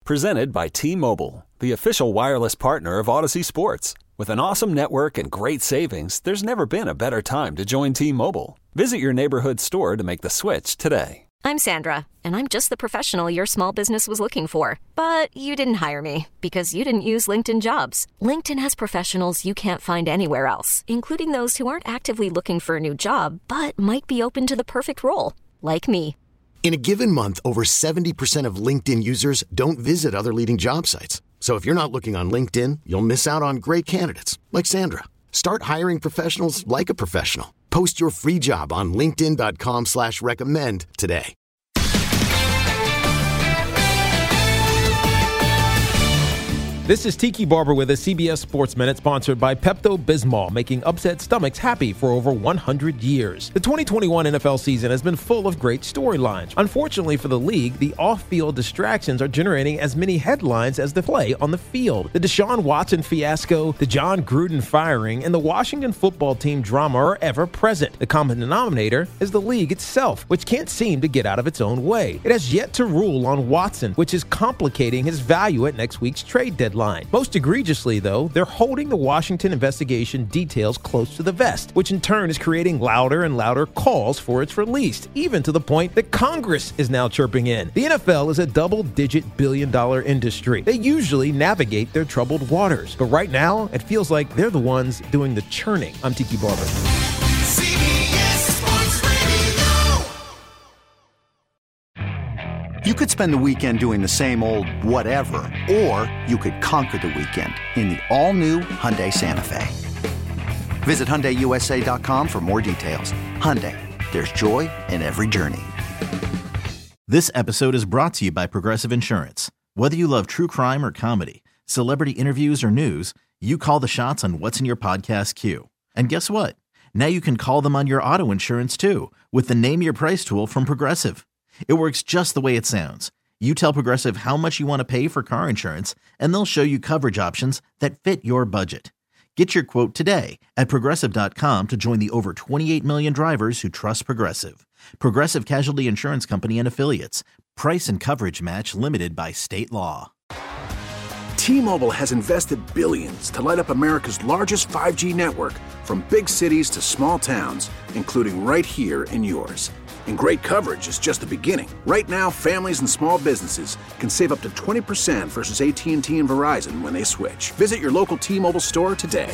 Presented by T-Mobile, the official wireless partner of Odyssey Sports. With an awesome network and great savings, there's never been a better time to join T-Mobile. Visit your neighborhood store to make the switch today. I'm Sandra, and I'm just the professional your small business was looking for. But you didn't hire me because you didn't use LinkedIn Jobs. LinkedIn has professionals you can't find anywhere else, including those who aren't actively looking for a new job, but might be open to the perfect role, like me. In a given month, over 70% of LinkedIn users don't visit other leading job sites. So if you're not looking on LinkedIn, you'll miss out on great candidates like Sandra. Start hiring professionals like a professional. Post your free job on linkedin.com/recommend today. This is Tiki Barber with a CBS Sports Minute sponsored by Pepto-Bismol, making upset stomachs happy for over 100 years. The 2021 NFL season has been full of great storylines. Unfortunately for the league, the off-field distractions are generating as many headlines as the play on the field. The Deshaun Watson fiasco, the John Gruden firing, and the Washington football team drama are ever present. The common denominator is the league itself, which can't seem to get out of its own way. It has yet to rule on Watson, which is complicating his value at next week's trade deadline. Most egregiously, though, they're holding the Washington investigation details close to the vest, which in turn is creating louder and louder calls for its release, even to the point that Congress is now chirping in. The NFL is a double-digit billion-dollar industry. They usually navigate their troubled waters, but right now, it feels like they're the ones doing the churning. I'm Tiki Barber. You could spend the weekend doing the same old whatever, or you could conquer the weekend in the all-new Hyundai Santa Fe. Visit HyundaiUSA.com for more details. Hyundai, there's joy in every journey. This episode is brought to you by Progressive Insurance. Whether you love true crime or comedy, celebrity interviews or news, you call the shots on what's in your podcast queue. And guess what? Now you can call them on your auto insurance too, with the Name Your Price tool from Progressive. It works just the way it sounds. You tell Progressive how much you want to pay for car insurance, and they'll show you coverage options that fit your budget. Get your quote today at Progressive.com to join the over 28 million drivers who trust Progressive. Progressive Casualty Insurance Company and Affiliates. Price and coverage match limited by state law. T-Mobile has invested billions to light up America's largest 5G network, from big cities to small towns, including right here in yours. And great coverage is just the beginning. Right now, families and small businesses can save up to 20% versus AT&T and Verizon when they switch. Visit your local T-Mobile store today.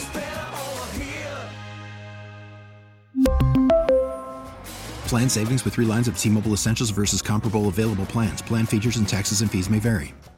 Plan savings with 3 lines of T-Mobile Essentials versus comparable available plans. Plan features and taxes and fees may vary.